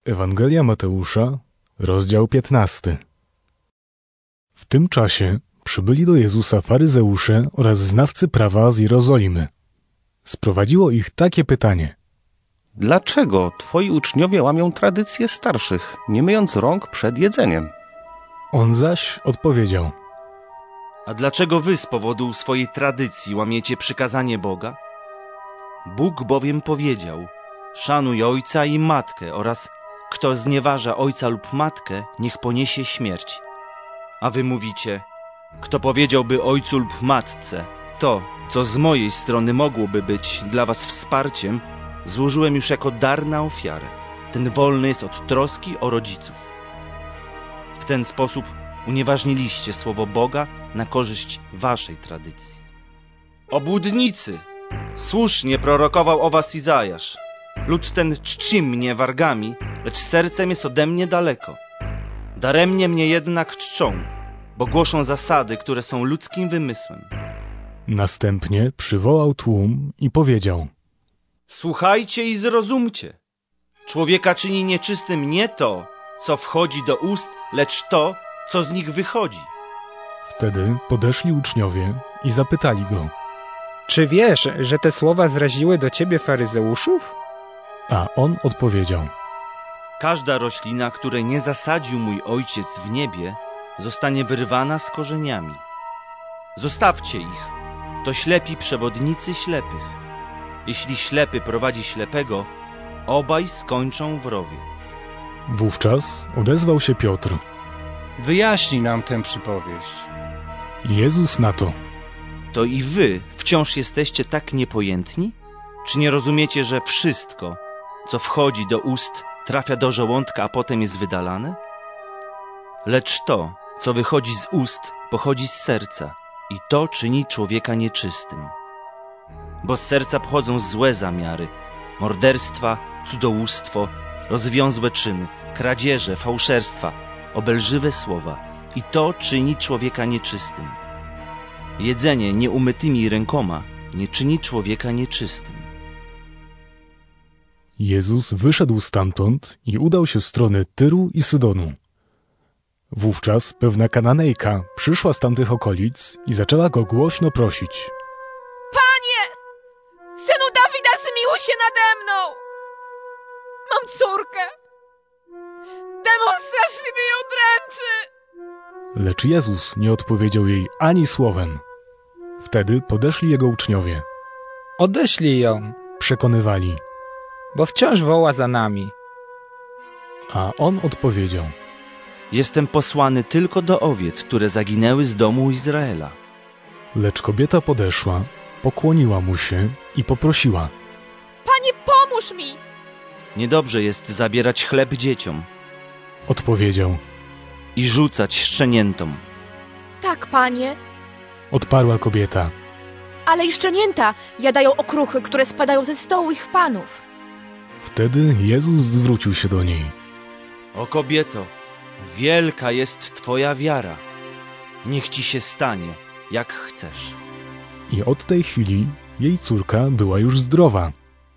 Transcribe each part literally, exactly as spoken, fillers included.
Ewangelia Mateusza, rozdział piętnasty. W tym czasie przybyli do Jezusa faryzeusze oraz znawcy prawa z Jerozolimy. Sprowadziło ich takie pytanie: Dlaczego twoi uczniowie łamią tradycje starszych, nie myjąc rąk przed jedzeniem? On zaś odpowiedział: A dlaczego wy z powodu swojej tradycji łamiecie przykazanie Boga? Bóg bowiem powiedział: szanuj ojca i matkę oraz kto znieważa ojca lub matkę, niech poniesie śmierć. A wy mówicie: kto powiedziałby ojcu lub matce, to, co z mojej strony mogłoby być dla was wsparciem, złożyłem już jako dar na ofiarę. Ten wolny jest od troski o rodziców. W ten sposób unieważniliście słowo Boga na korzyść waszej tradycji. Obłudnicy! Słusznie prorokował o was Izajasz. Lud ten czci mnie wargami, lecz sercem jest ode mnie daleko. Daremnie mnie jednak czczą, bo głoszą zasady, które są ludzkim wymysłem. Następnie przywołał tłum i powiedział: Słuchajcie i zrozumcie. Człowieka czyni nieczystym nie to, co wchodzi do ust, lecz to, co z nich wychodzi. Wtedy podeszli uczniowie i zapytali go: Czy wiesz, że te słowa zraziły do ciebie faryzeuszów? A on odpowiedział: Każda roślina, której nie zasadził mój ojciec w niebie, zostanie wyrwana z korzeniami. Zostawcie ich, to ślepi przewodnicy ślepych. Jeśli ślepy prowadzi ślepego, obaj skończą w rowie. Wówczas odezwał się Piotr. Wyjaśnij nam tę przypowieść. Jezus na to: To i wy wciąż jesteście tak niepojętni? Czy nie rozumiecie, że wszystko, co wchodzi do ust, trafia do żołądka, a potem jest wydalane? Lecz to, co wychodzi z ust, pochodzi z serca i to czyni człowieka nieczystym. Bo z serca pochodzą złe zamiary, morderstwa, cudzołóstwo, rozwiązłe czyny, kradzieże, fałszerstwa, obelżywe słowa i to czyni człowieka nieczystym. Jedzenie nieumytymi rękoma nie czyni człowieka nieczystym. Jezus wyszedł stamtąd i udał się w stronę Tyru i Sydonu. Wówczas pewna Kananejka przyszła z tamtych okolic i zaczęła go głośno prosić: Panie! Synu Dawida, zmiłuj się nade mną! Mam córkę! Demon straszliwy ją dręczy! Lecz Jezus nie odpowiedział jej ani słowem. Wtedy podeszli jego uczniowie. Odeślij ją, Przekonywali. bo wciąż woła za nami. A on odpowiedział: Jestem posłany tylko do owiec, które zaginęły z domu Izraela. Lecz kobieta podeszła, pokłoniła mu się i poprosiła: Panie, pomóż mi! Niedobrze jest zabierać chleb dzieciom Odpowiedział. i rzucać szczeniętom. Tak, panie, Odparła kobieta. ale i szczenięta jadają okruchy, które spadają ze stołu ich panów. Wtedy Jezus zwrócił się do niej. O kobieto, wielka jest twoja wiara. Niech ci się stanie, jak chcesz. I od tej chwili jej córka była już zdrowa.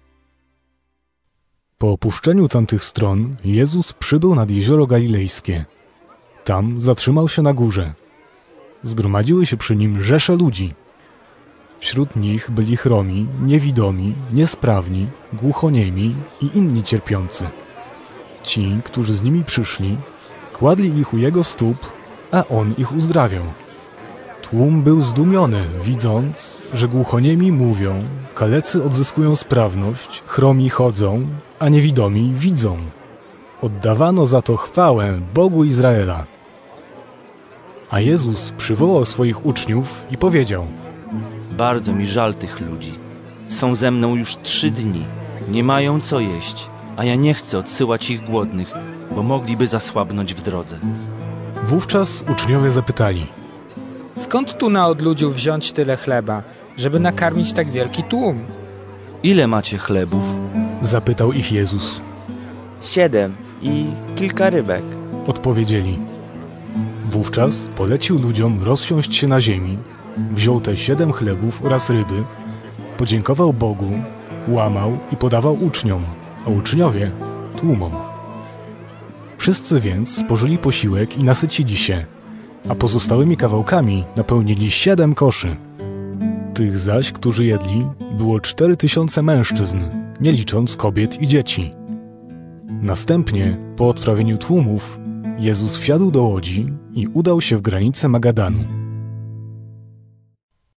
Po opuszczeniu tamtych stron Jezus przybył nad jezioro Galilejskie. Tam zatrzymał się na górze. Zgromadziły się przy nim rzesze ludzi. Wśród nich byli chromi, niewidomi, niesprawni, głuchoniemi i inni cierpiący. Ci, którzy z nimi przyszli, kładli ich u jego stóp, a on ich uzdrawiał. Tłum był zdumiony, widząc, że głuchoniemi mówią, kalecy odzyskują sprawność, chromi chodzą, a niewidomi widzą. Oddawano za to chwałę Bogu Izraela. A Jezus przywołał swoich uczniów i powiedział: Bardzo mi żal tych ludzi. Są ze mną już trzy dni. Nie mają co jeść, a ja nie chcę odsyłać ich głodnych, bo mogliby zasłabnąć w drodze. Wówczas uczniowie zapytali: Skąd tu na odludziu wziąć tyle chleba, żeby nakarmić tak wielki tłum? Ile macie chlebów? Zapytał ich Jezus. Siedem i kilka rybek. Odpowiedzieli. Wówczas polecił ludziom rozsiąść się na ziemi, wziął te siedem chlebów oraz ryby, podziękował Bogu, łamał i podawał uczniom, a uczniowie tłumom. Wszyscy więc spożyli posiłek i nasycili się, a pozostałymi kawałkami napełnili siedem koszy. Tych zaś, którzy jedli, było cztery tysiące mężczyzn, nie licząc kobiet i dzieci. Następnie, po odprawieniu tłumów, Jezus wsiadł do łodzi i udał się w granice Magadanu.